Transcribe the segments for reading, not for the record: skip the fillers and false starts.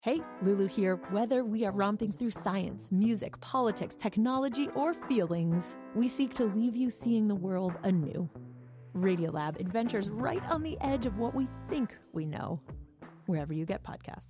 Hey, Lulu here. Whether we are romping through science, music, politics, technology, or feelings, we seek to leave you seeing the world anew. Radiolab adventures right on the edge of what we think we know, wherever you get podcasts.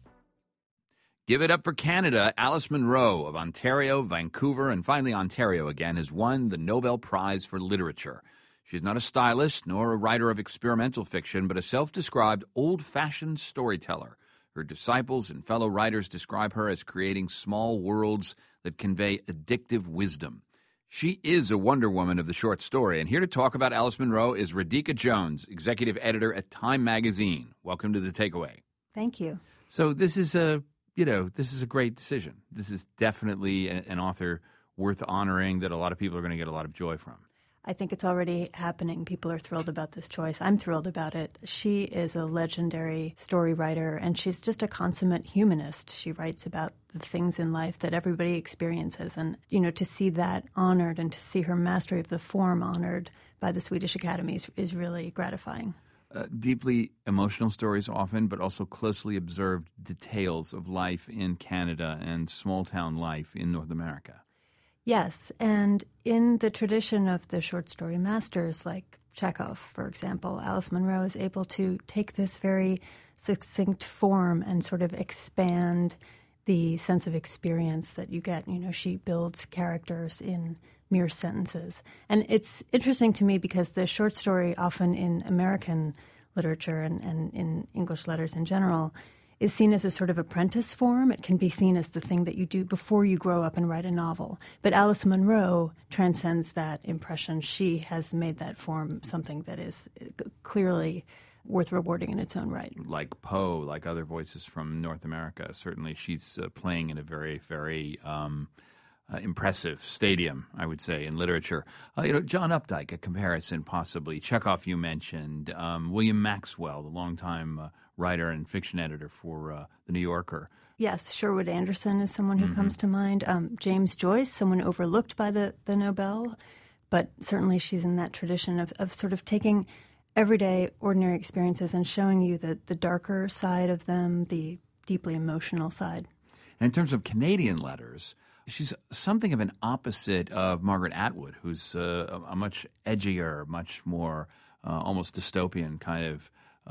Give it up for Canada. Alice Munro of Ontario, Vancouver, and finally Ontario again has won the Nobel Prize for Literature. She's not a stylist nor a writer of experimental fiction, but a self-described old-fashioned storyteller. Her disciples and fellow writers describe her as creating small worlds that convey addictive wisdom. She is a Wonder Woman of the short story, and here to talk about Alice Munro is Radhika Jones, executive editor at Time Magazine. Welcome to The Takeaway. Thank you. So this is a great decision. This is definitely an author worth honoring that a lot of people are going to get a lot of joy from. I think it's already happening. People are thrilled about this choice. I'm thrilled about it. She is a legendary story writer, and she's just a consummate humanist. She writes about the things in life that everybody experiences. And, to see that honored and to see her mastery of the form honored by the Swedish Academy is really gratifying. Deeply emotional stories often, but also closely observed details of life in Canada and small-town life in North America. Yes, and in the tradition of the short story masters like Chekhov, for example, Alice Munro is able to take this very succinct form and sort of expand the sense of experience that you get. She builds characters in mere sentences. And it's interesting to me because the short story often in American literature and in English letters in general is seen as a sort of apprentice form. It can be seen as the thing that you do before you grow up and write a novel. But Alice Munro transcends that impression. She has made that form something that is clearly worth rewarding in its own right. Like Poe, like other voices from North America, certainly she's playing in a very, very impressive stadium, I would say, in literature. John Updike, a comparison possibly. Chekhov you mentioned. William Maxwell, the longtime writer and fiction editor for The New Yorker. Yes, Sherwood Anderson is someone who comes to mind. James Joyce, someone overlooked by the Nobel, but certainly she's in that tradition of sort of taking everyday, ordinary experiences and showing you the darker side of them, the deeply emotional side. And in terms of Canadian letters, she's something of an opposite of Margaret Atwood, who's a much edgier, much more almost dystopian kind of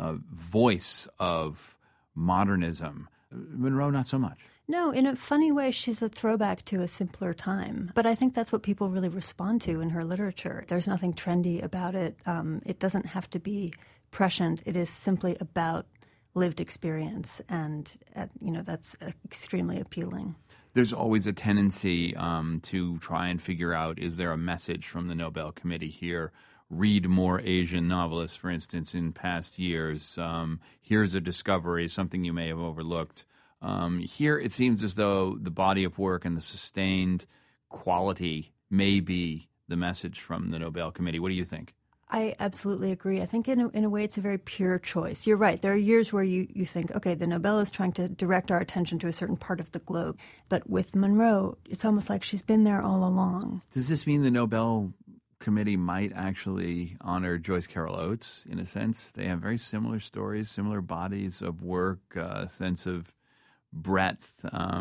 voice of modernism. Munro, not so much. No, in a funny way, she's a throwback to a simpler time. But I think that's what people really respond to in her literature. There's nothing trendy about it. It doesn't have to be prescient. It is simply about lived experience, and that's extremely appealing. There's always a tendency to try and figure out, is there a message from the Nobel Committee here? Read more Asian novelists, for instance, in past years. Here's a discovery, something you may have overlooked. Here it seems as though the body of work and the sustained quality may be the message from the Nobel Committee. What do you think? I absolutely agree. I think in a way it's a very pure choice. You're right. There are years where you think, okay, the Nobel is trying to direct our attention to a certain part of the globe. But with Munro, it's almost like she's been there all along. Does this mean the Nobel Committee might actually honor Joyce Carol Oates in a sense? They have very similar stories, similar bodies of work, sense of breadth.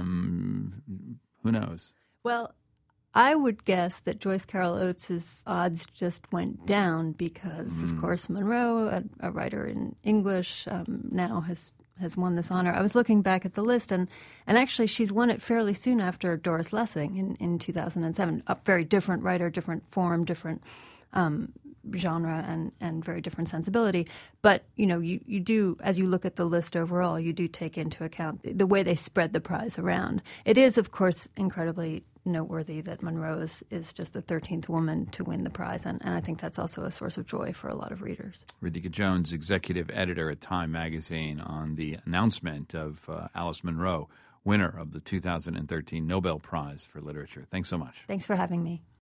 Who knows? Well, I would guess that Joyce Carol Oates' odds just went down because, of course, Munro, a writer in English, now has won this honor. I was looking back at the list, and actually she's won it fairly soon after Doris Lessing in 2007. A very different writer, different form, different genre, and very different sensibility. But, you do, as you look at the list overall, you do take into account the way they spread the prize around. It is, of course, incredibly noteworthy that Munro is just the 13th woman to win the prize, and I think that's also a source of joy for a lot of readers. Radhika Jones, executive editor at Time Magazine, on the announcement of Alice Munro, winner of the 2013 Nobel Prize for Literature. Thanks so much. Thanks for having me.